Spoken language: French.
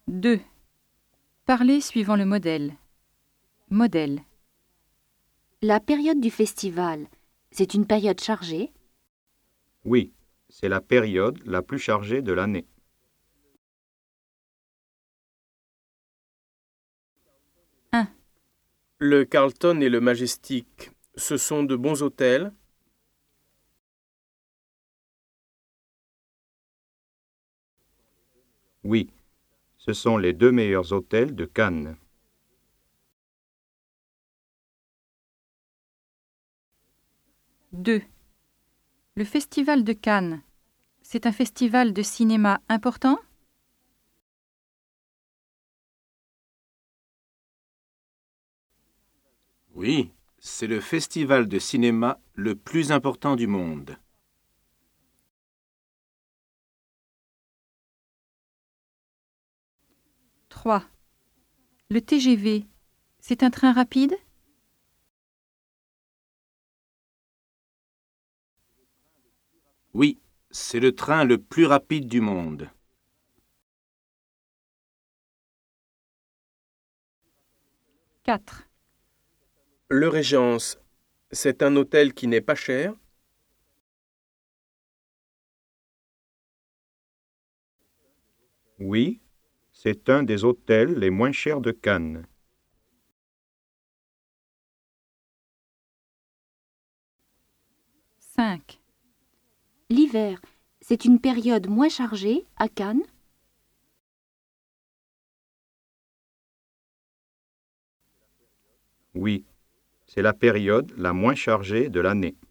2. Parler suivant le modèle. Modèle. La période du festival, c'est une période chargée? Oui, c'est la période la plus chargée de l'année. Le Carlton et le Majestic, ce sont de bons hôtels? Oui, ce sont les 2 meilleurs hôtels de Cannes. Deux. Le Festival de Cannes, c'est un festival de cinéma important? Oui, c'est le festival de cinéma le plus important du monde. 3. Le TGV, c'est un train rapide? Oui, c'est le train le plus rapide du monde. 4. Le Régence, c'est un hôtel qui n'est pas cher? Oui, c'est un des hôtels les moins chers de Cannes. 5. L'hiver, c'est une période moins chargée à Cannes? Oui, c'est la période la moins chargée de l'année.